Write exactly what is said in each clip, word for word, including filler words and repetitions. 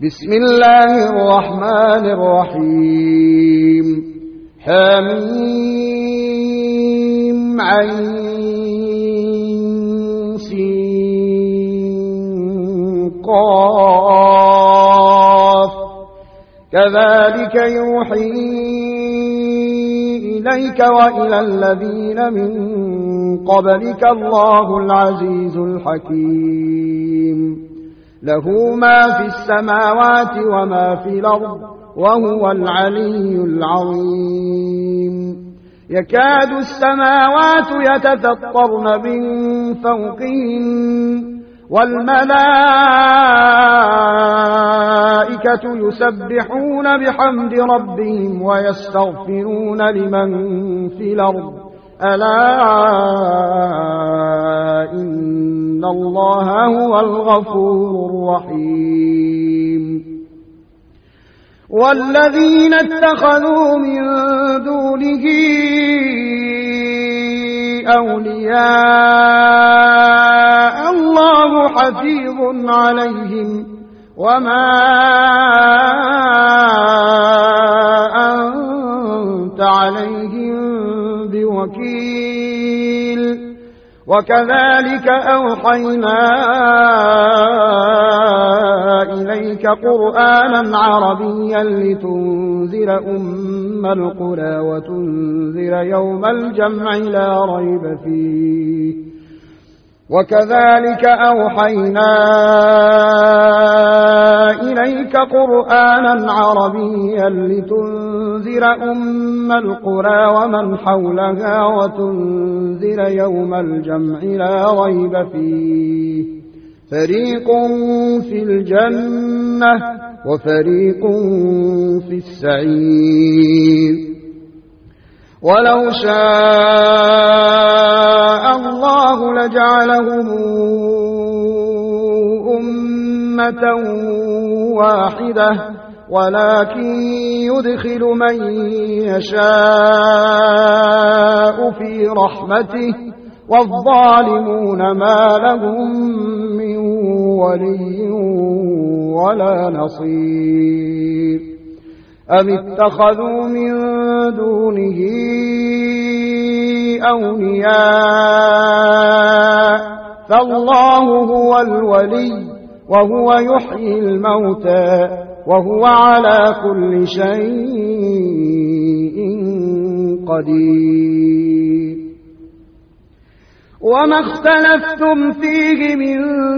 بسم الله الرحمن الرحيم حميم عين سين قاف كذلك يوحي إليك وإلى الذين من قبلك الله العزيز الحكيم له ما في السماوات وما في الأرض وهو العلي العظيم يكاد السماوات يتفطرن من فوقهن والملائكة يسبحون بحمد ربهم ويستغفرون لمن في الأرض ألا إن الله هو الغفور الرحيم والذين اتخذوا من دونه أولياء الله حفيظ عليهم وما أنت عليهم بوكيل وكذلك أوحينا إليك قرآنا عربيا لتنذر أم القرى وتنذر يوم الجمع لا ريب فيه وكذلك أوحينا إليك قرآنا عربيا لتنذر أم القرى ومن حولها وتنذر يوم الجمع لا ريب فيه فريق في الجنة وفريق في السعير ولو شاء الله لجعلهم أمة واحدة ولكن يدخل من يشاء في رحمته والظالمون ما لهم من ولي ولا نصير أم اتخذوا من دونه أولياء فالله هو الولي وهو يحيي الموتى وهو على كل شيء قدير وما اختلفتم فيه من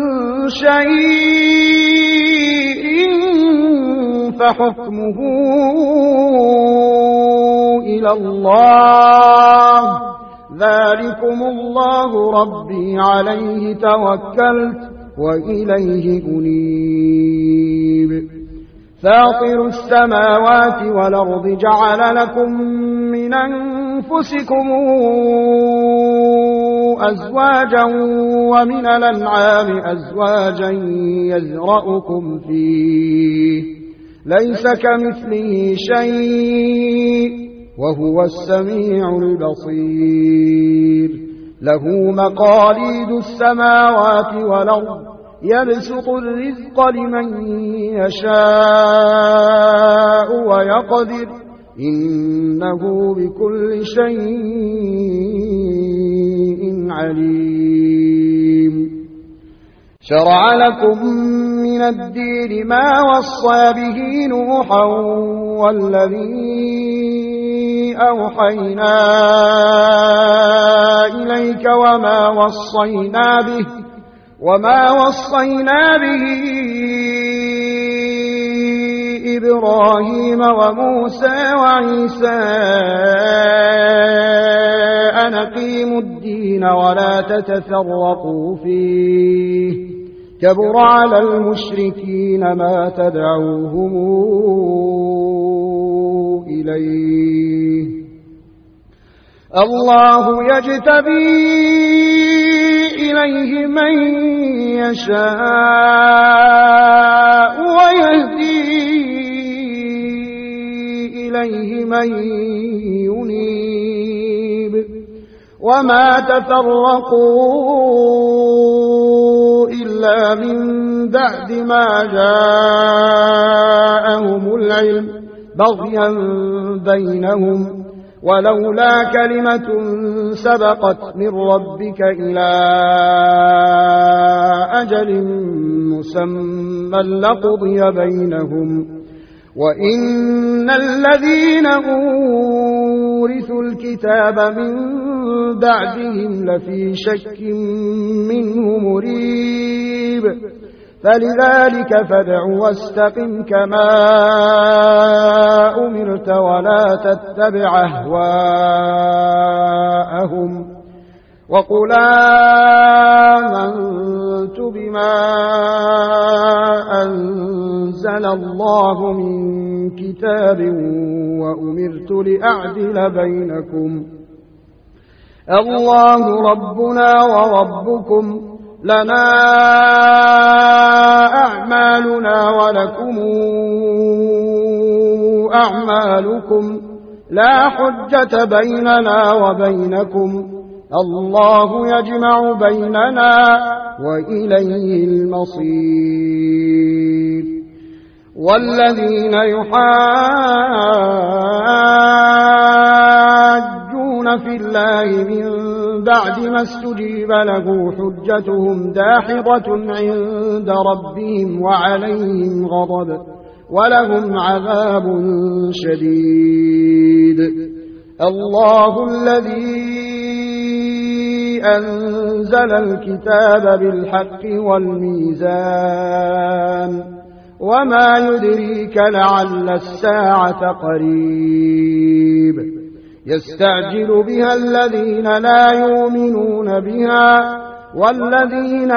شيء فحكمه إلى الله ذلكم الله ربي عليه توكلت وإليه أنيب فاطر السماوات والأرض جعل لكم من أنفسكم أزواجا ومن الأنعام أزواجا يزرأكم فيه ليس كمثله شيء وهو السميع البصير له مقاليد السماوات والأرض يبسط الرزق لمن يشاء ويقدر إنه بكل شيء عليم شرع لكم من الدين ما وصى به نوحا والذي أوحينا إليك وما وصينا به وما وصينا به إبراهيم وموسى وعيسى أن أقيموا الدين ولا تتفرقوا فيه كبر على المشركين ما تدعوهم إليه الله يجتبي إليه من يشاء ويهدي إليه من ينيب وما تفرقوا إلا من بعد ما جاء العلم بغيا بينهم ولولا كلمة سبقت من ربك إلى أجل مسمى لقضي بينهم وإن الذين أورثوا الكتاب من بعدهم لفي شك منه مريب فلذلك فادع واستقم كما أمرت ولا تتبع أهواءهم وقل آمنت بما أنزل الله من كتاب وأمرت لأعدل بينكم الله ربنا وربكم لنا أعمالنا ولكم أعمالكم لا حجة بيننا وبينكم الله يجمع بيننا وإليه المصير والذين يحاجون في الله من بعد ما استجيب له حجتهم داحضة عند ربهم وعليهم غضب ولهم عذاب شديد الله الذي أنزل الكتاب بالحق والميزان وما يدريك لعل الساعة قريب يستعجل بها الذين لا يؤمنون بها والذين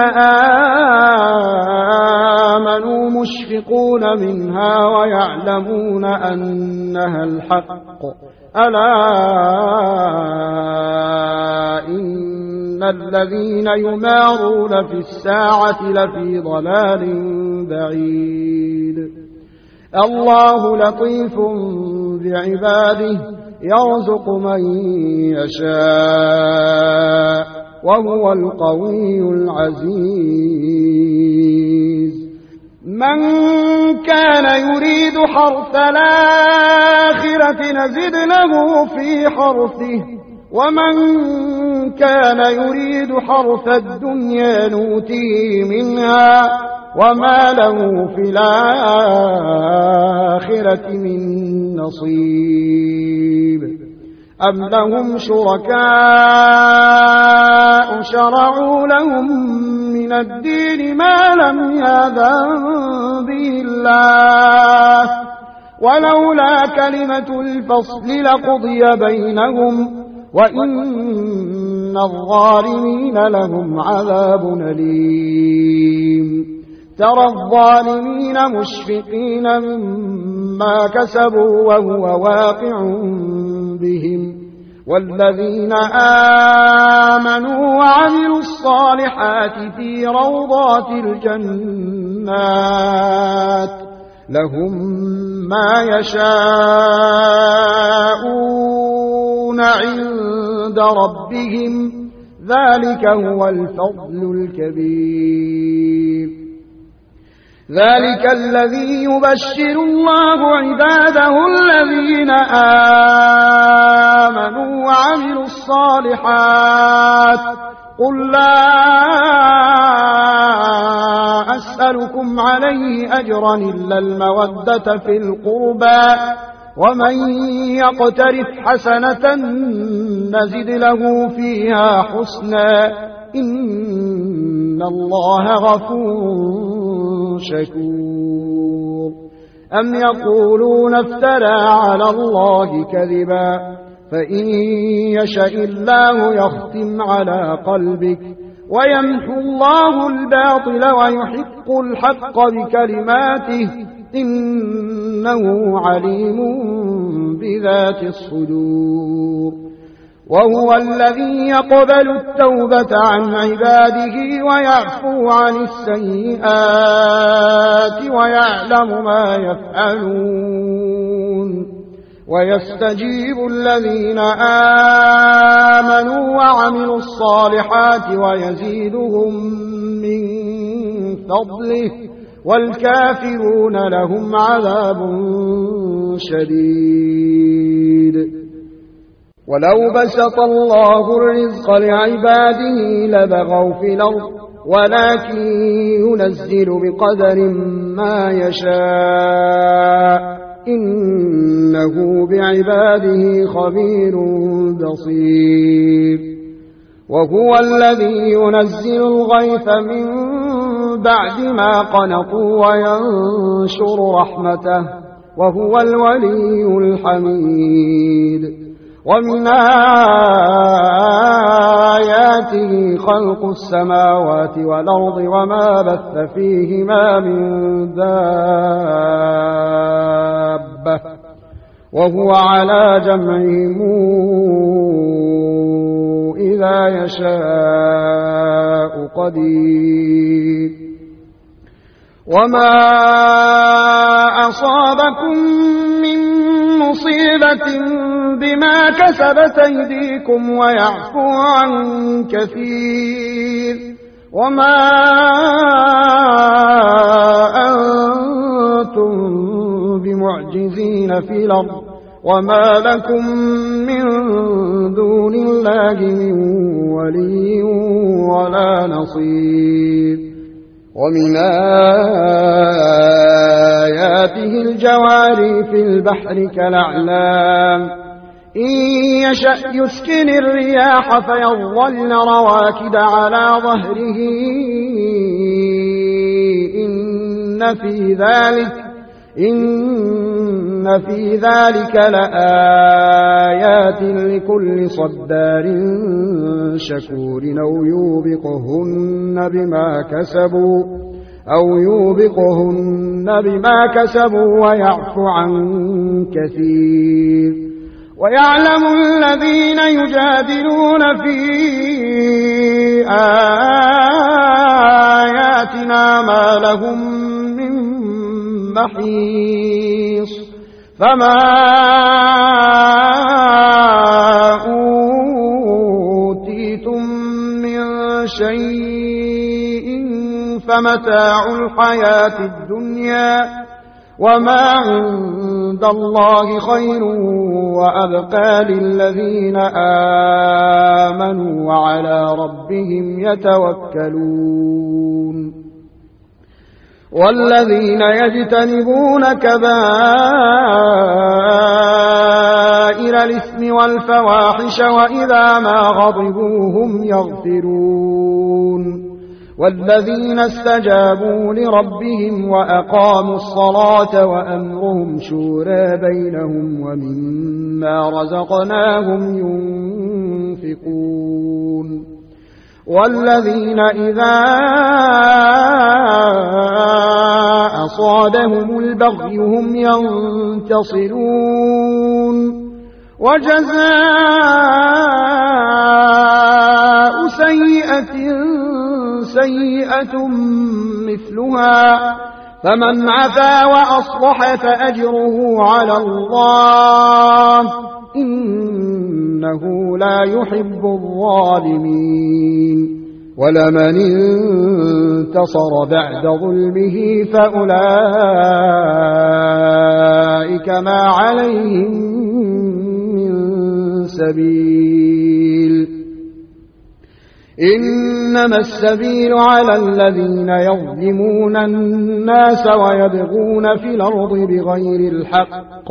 آمنوا مشفقون منها ويعلمون أنها الحق ألا إن الذين يمارون في الساعة لفي ضلال بعيد الله لطيف بعباده يرزق من يشاء وهو القوي العزيز من كان يريد حرث الآخرة نزد له في حرثه ومن كان يريد حرث الدنيا نؤتيه منها وما له في الآخرة من نصيب أم لهم شركاء شرعوا لهم من الدين ما لم يأذن به الله ولولا كلمة الفصل لقضي بينهم وإن الظالمين لهم عذاب أليم ترى الظالمين مشفقين مما كسبوا وهو واقع بهم والذين آمنوا وعملوا الصالحات في روضات الجنات لهم ما يشاءون عند ربهم ذلك هو الفضل الكبير ذلك الذي يبشر الله عباده الذين آمنوا وعملوا الصالحات قل لا أسألكم عليه أجرا إلا المودة في القربى ومن يقترف حسنة نزد له فيها حسنا إن الله غفور شكور أم يقولون افترى على الله كذبا فإن يشاء الله يختم على قلبك ويمحو الله الباطل ويحق الحق بكلماته إنه عليم بذات الصدور وهو الذي يقبل التوبة عن عباده ويعفو عن السيئات ويعلم ما يفعلون ويستجيب الذين آمنوا وعملوا الصالحات ويزيدهم من فضله والكافرون لهم عذاب شديد. ولو بسط الله الرزق لعباده لبغوا في الأرض ولكن ينزل بقدر ما يشاء إنه بعباده خبير بصير. وهو الذي ينزل الغيث من بعد ما قنطوا وينشر رحمته وهو الولي الحميد. ومن آياته خلق السماوات والأرض وما بث فيهما من دابة وهو على جمعهم إذا يشاء قدير. وما أصابكم من مصيبة بما كسبت أيديكم ويعفو عن كثير. وما أنتم بمعجزين في الأرض وما لكم من دون الله من ولي ولا نصير. ومن آياته الجواري في البحر كالأعلام إن يشأ يسكن الرياح فيظلن رواكد على ظهره إن في ذلك إن في ذلك لآيات لكل صبار شكور أو يوبقهن بما كسبوا أو يوبقهن بما كسبوا ويعفو عن كثير. ويعلم الذين يجادلون في آياتنا ما لهم من محيص. فما أوتيتم من شيء فمتاع الحياة الدنيا وما عند الله خير وأبقى للذين آمنوا وعلى ربهم يتوكلون. والذين يجتنبون كبائر الإثم والفواحش وإذا ما غضبوا هم يغفرون. والذين استجابوا لربهم وأقاموا الصلاة وأمرهم شورى بينهم ومما رزقناهم ينفقون. والذين إذا أصابهم البغي هم ينتصرون. وجزاء سيئة سيئة مثلها فمن عفا وأصلح فأجره على الله إنه لا يحب الظالمين. ولمن انتصر بعد ظلمه فأولئك ما عليهم من سبيل. إنما السبيل على الذين يظلمون الناس ويبغون في الأرض بغير الحق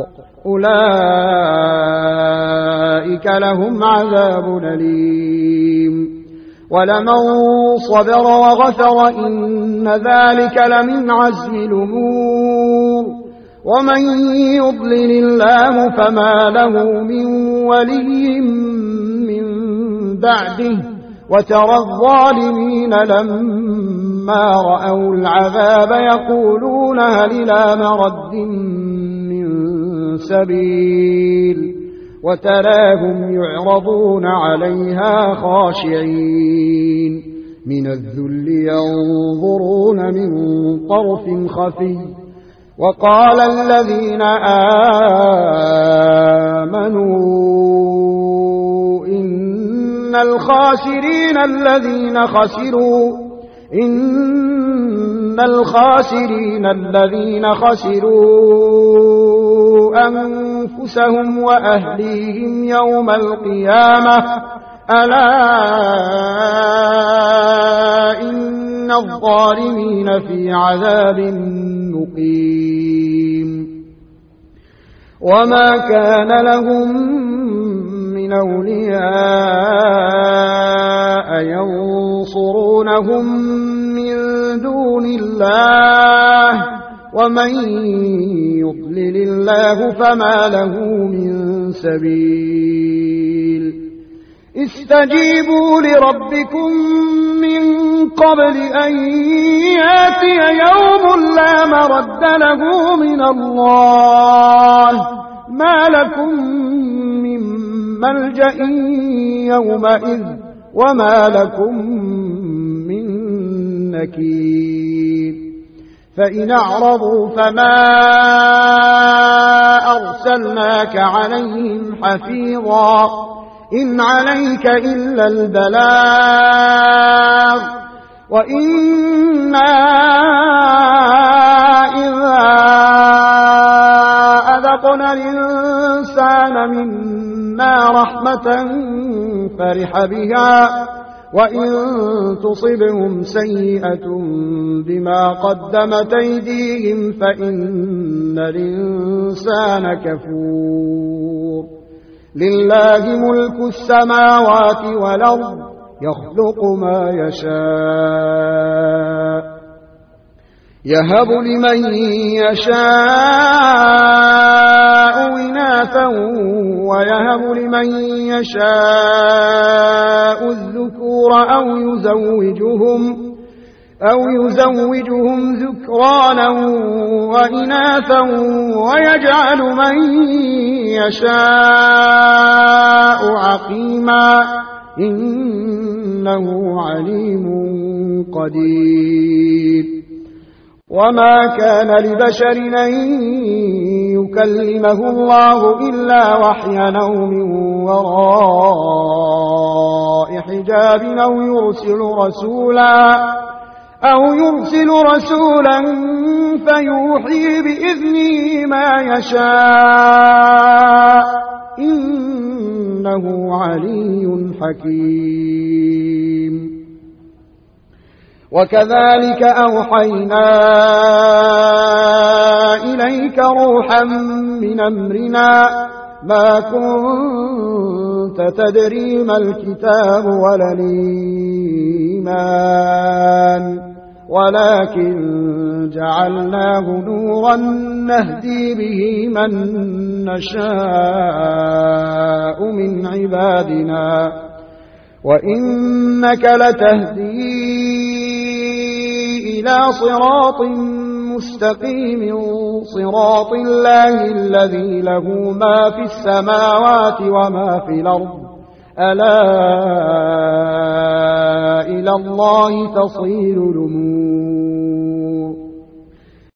أولئك لهم عذاب أليم. ولمن صبر وغفر إن ذلك لمن عزم الأمور. ومن يضلل الله فما له من ولي من بعده. وترى الظالمين لما رأوا العذاب يقولون هل إلى مرد من سبيل. وتراهم يعرضون عليها خاشعين من الذل ينظرون من طرف خفي. وقال الذين آمنوا إن الخاسرين الذين خسروا إن الخاسرين الذين خسروا أنفسهم وأهليهم يوم القيامة ألا إن الظالمين في عذاب مقيم وما كان لهم من أولياء ينصرونهم من دون الله ومن يضلل الله فما له من سبيل استجيبوا لربكم من قبل أن ياتي يوم لا مرد له من الله ما لكم من ملجأ يومئذ وما لكم من نكير فإن أعرضوا فما أرسلناك عليهم حفيظا إن عليك إلا البلاغ وإنا إذا أذقنا الإنسان منا رحمة فرح بها وإن تصبهم سيئة بما قدمت أيديهم فإن الإنسان كفور لله ملك السماوات والأرض يخلق ما يشاء يهب لمن يشاء إناثا ويهب لمن يشاء الذكور أو يزوجهم أو يزوجهم ذكرانا وإناثا ويجعل من يشاء عقيما إنه عليم قدير وما كان لبشر أن يكلمه الله إلا وحيا أو من وراء حجاب أو يرسل رسولا أو يرسل رسولا فيوحي بإذنه ما يشاء إنه علي حكيم وكذلك أوحينا إليك روحا من أمرنا ما كنت تدري ما الكتاب ولا الإيمان ولكن جعلناه نورا نهدي به من نشاء من عبادنا وإنك لتهدي إلى صراط مستقيم صراط الله الذي له ما في السماوات وما في الأرض ألا إلى الله تصير الأمور